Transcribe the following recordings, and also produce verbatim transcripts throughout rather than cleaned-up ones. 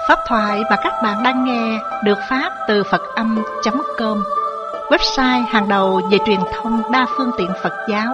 Pháp thoại mà các bạn đang nghe được phát từ Phật Âm chấm com, website hàng đầu về truyền thông đa phương tiện Phật giáo.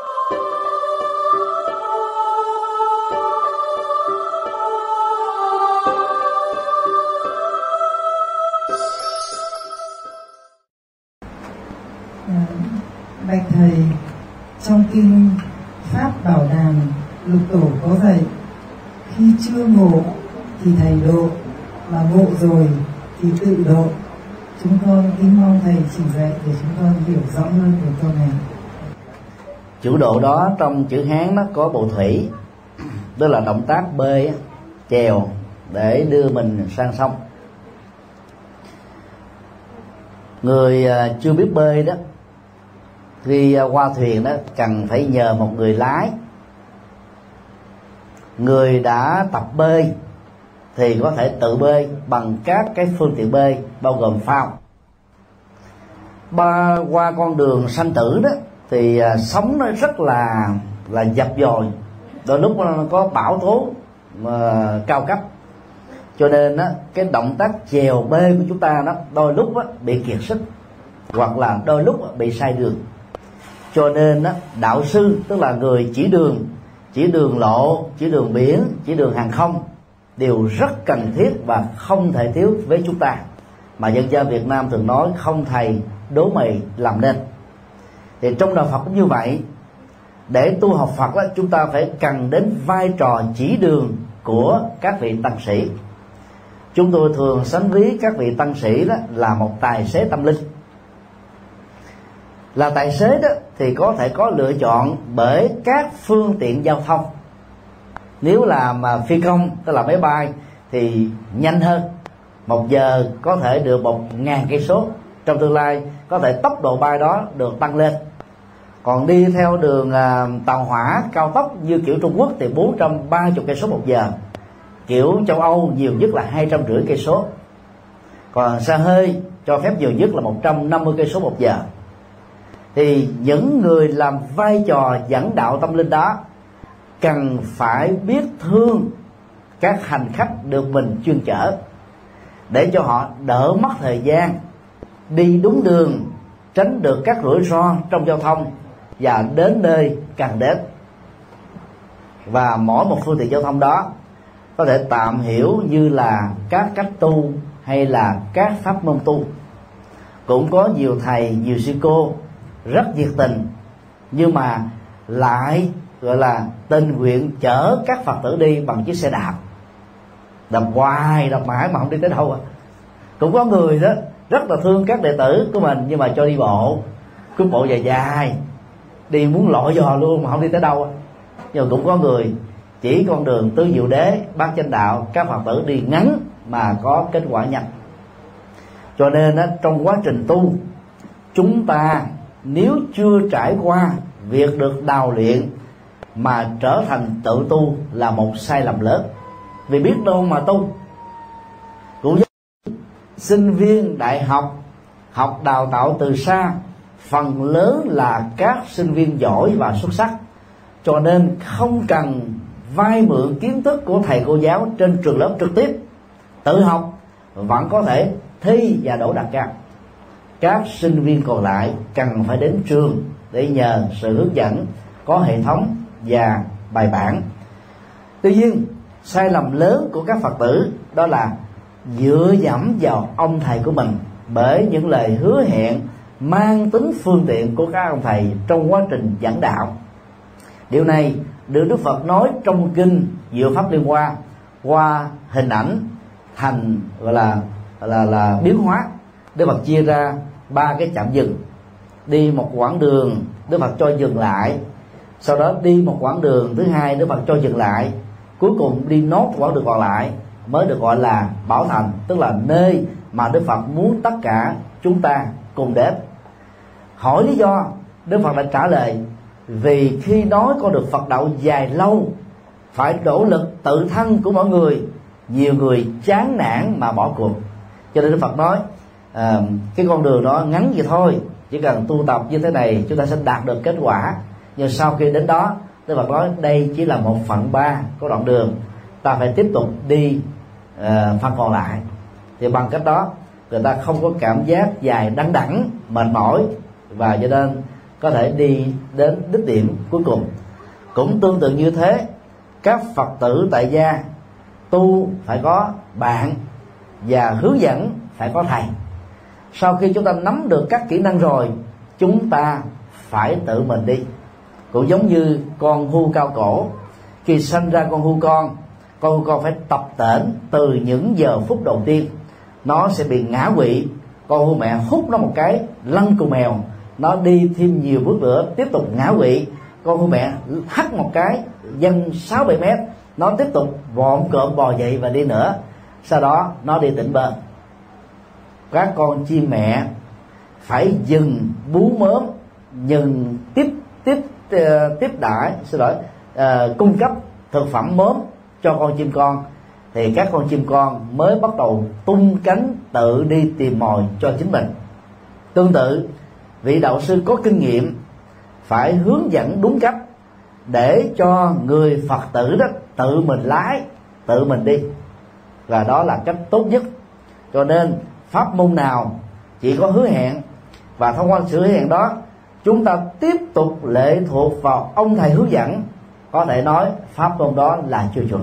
Bạch thầy, trong kinh Pháp Bảo Đàm Lục Tổ có dạy, khi chưa ngộ thì thầy độ, mà ngộ rồi thì tự độ. Chúng con kính mong thầy chỉ dạy để chúng con hiểu rõ hơn về câu này. Chữ độ đó trong chữ Hán nó có bộ thủy, đó là động tác bơi, chèo để đưa mình sang sông. Người chưa biết bơi đó, khi qua thuyền đó cần phải nhờ một người lái. Người đã tập bơi thì có thể tự bơi bằng các cái phương tiện bơi bao gồm phao. Ba qua con đường sanh tử đó thì sóng nó rất là là dập dồi, đôi lúc nó có bão tố mà cao cấp, cho nên đó, cái động tác chèo bơi của chúng ta đó đôi lúc đó, bị kiệt sức hoặc là đôi lúc đó, bị sai đường. Cho nên đó, đạo sư tức là người chỉ đường, chỉ đường lộ, chỉ đường biển, chỉ đường hàng không đều rất cần thiết và không thể thiếu với chúng ta, mà dân gian Việt Nam thường nói không thầy đố mày làm nên. Thì trong đạo Phật cũng như vậy. Để tu học Phật đó, chúng ta phải cần đến vai trò chỉ đường của các vị tăng sĩ. Chúng tôi thường sánh ví các vị tăng sĩ đó là một tài xế tâm linh. Là tài xế đó thì có thể có lựa chọn bởi các phương tiện giao thông. Nếu làm phi công tức là máy bay thì nhanh hơn, một giờ có thể được một ngàn cây số. Trong tương lai có thể tốc độ bay đó được tăng lên. Còn đi theo đường à, tàu hỏa cao tốc như kiểu Trung Quốc thì bốn trăm ba mươi cây số một giờ, kiểu châu Âu nhiều nhất là hai trăm rưỡi cây số, còn xe hơi cho phép nhiều nhất là một trăm năm mươi cây số một giờ. Thì những người làm vai trò dẫn đạo tâm linh đó cần phải biết thương các hành khách được mình chuyên chở, để cho họ đỡ mất thời gian, đi đúng đường, tránh được các rủi ro trong giao thông và đến nơi cần đến. Và mỗi một phương tiện giao thông đó có thể tạm hiểu như là các cách tu hay là các pháp môn tu. Cũng có nhiều thầy, nhiều sư cô rất nhiệt tình, nhưng mà lại gọi là tình nguyện chở các Phật tử đi bằng chiếc xe đạp, đạp hoài đạp mãi mà không đi tới đâu. À, cũng có người đó rất là thương các đệ tử của mình nhưng mà cho đi bộ, cứ bộ dài dài, đi muốn lội giò luôn mà không đi tới đâu. À, nhưng mà cũng có người chỉ con đường tứ diệu đế, bát chánh đạo, các Phật tử đi ngắn mà có kết quả nhanh. Cho nên đó, trong quá trình tu, chúng ta nếu chưa trải qua việc được đào luyện mà trở thành tự tu là một sai lầm lớn. Vì biết đâu mà tu. Cũng như sinh viên đại học học đào tạo từ xa, phần lớn là các sinh viên giỏi và xuất sắc, cho nên không cần vay mượn kiến thức của thầy cô giáo trên trường lớp trực tiếp, tự học vẫn có thể thi và đỗ đạt cao. Các sinh viên còn lại cần phải đến trường để nhờ sự hướng dẫn có hệ thống và bài bản. Tuy nhiên, sai lầm lớn của các Phật tử đó là dựa dẫm vào ông thầy của mình bởi những lời hứa hẹn mang tính phương tiện của các ông thầy trong quá trình giảng đạo. Điều này được Đức Phật nói trong kinh Diệu Pháp Liên Hoa qua hình ảnh thành gọi là là là biến hóa. Đức Phật chia ra ba cái chạm dừng. Đi một quãng đường Đức Phật cho dừng lại, sau đó đi một quãng đường thứ hai Đức Phật cho dừng lại, cuối cùng đi nốt quãng đường còn lại mới được gọi là Bảo Thành, tức là nơi mà Đức Phật muốn tất cả chúng ta cùng đến. Hỏi lý do, Đức Phật đã trả lời vì khi nói con đường Phật đạo dài lâu phải nỗ lực tự thân của mọi người, nhiều người chán nản mà bỏ cuộc. Cho nên Đức Phật nói à, cái con đường đó ngắn vậy thôi, chỉ cần tu tập như thế này chúng ta sẽ đạt được kết quả. Nhưng sau khi đến đó, Đức Phật nói đây chỉ là một phần ba của đoạn đường, ta phải tiếp tục đi uh, phần còn lại. Thì bằng cách đó người ta không có cảm giác dài đăng đẳng mệt mỏi, và cho nên có thể đi đến đích điểm cuối cùng. Cũng tương tự như thế, các Phật tử tại gia tu phải có bạn và hướng dẫn phải có thầy. Sau khi chúng ta nắm được các kỹ năng rồi, chúng ta phải tự mình đi. Cũng giống như con hươu cao cổ, khi sanh ra con hươu con, con hươu con phải tập tễnh từ những giờ phút đầu tiên. Nó sẽ bị ngã quỵ, con hươu mẹ hút nó một cái lăn cù mèo, nó đi thêm nhiều bước nữa tiếp tục ngã quỵ, con hươu mẹ hắt một cái dâng sáu bảy mét, nó tiếp tục vọn cộm bò dậy và đi nữa. Sau đó nó đi tỉnh bơ. Các con chim mẹ phải dừng bú mớm, dừng tiếp tiếp uh, tiếp đãi, xin lỗi, uh, cung cấp thực phẩm mớm cho con chim con, thì các con chim con mới bắt đầu tung cánh tự đi tìm mồi cho chính mình. Tương tự, vị đạo sư có kinh nghiệm phải hướng dẫn đúng cách để cho người Phật tử đó tự mình lái, tự mình đi, và đó là cách tốt nhất. Cho nên pháp môn nào chỉ có hứa hẹn, và thông qua sự hứa hẹn đó chúng ta tiếp tục lệ thuộc vào ông thầy hướng dẫn, có thể nói pháp môn đó là chưa chuẩn.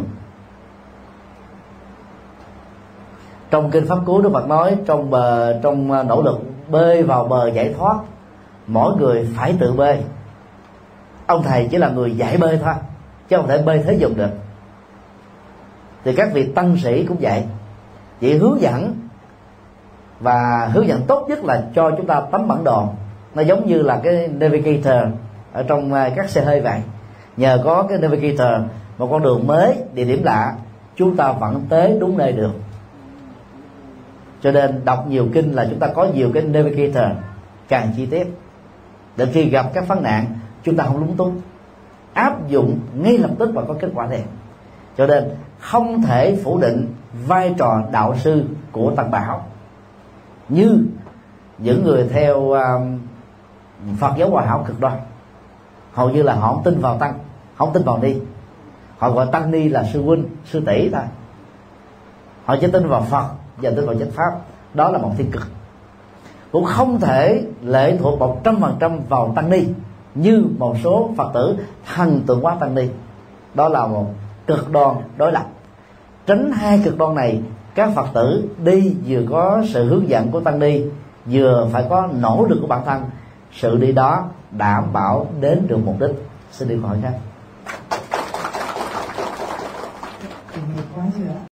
Trong kinh Pháp Cú, Đức Phật nói trong bờ trong nỗ lực bơi vào bờ giải thoát, mỗi người phải tự bơi. Ông thầy chỉ là người dạy bơi thôi, chứ không thể bơi thế dùng được. Thì các vị tăng sĩ cũng vậy, chỉ hướng dẫn, và hướng dẫn tốt nhất là cho chúng ta tấm bản đồ. Nó giống như là cái navigator ở trong các xe hơi vậy. Nhờ có cái navigator, một con đường mới, địa điểm lạ, chúng ta vẫn tới đúng nơi được. Cho nên đọc nhiều kinh là chúng ta có nhiều cái navigator càng chi tiết, để khi gặp các vấn nạn chúng ta không lúng túng, áp dụng ngay lập tức và có kết quả đẹp. Cho nên không thể phủ định vai trò đạo sư của Tăng Bảo. Như những người theo um, Phật giáo Hòa Hảo cực đoan, hầu như là họ không tin vào Tăng, không tin vào Ni. Họ gọi Tăng Ni là sư huynh, sư tỷ thôi. Họ chỉ tin vào Phật và tin vào chánh pháp. Đó là một thiên cực. Cũng không thể lệ thuộc một trăm phần trăm vào Tăng Ni như một số Phật tử thần tượng hóa Tăng Ni. Đó là một cực đoan đối lập. Tránh hai cực đoan này, các Phật tử đi vừa có sự hướng dẫn của Tăng Ni, vừa phải có nỗ lực của bản thân, sự đi đó đảm bảo đến được mục đích. Xin đi hỏi khác.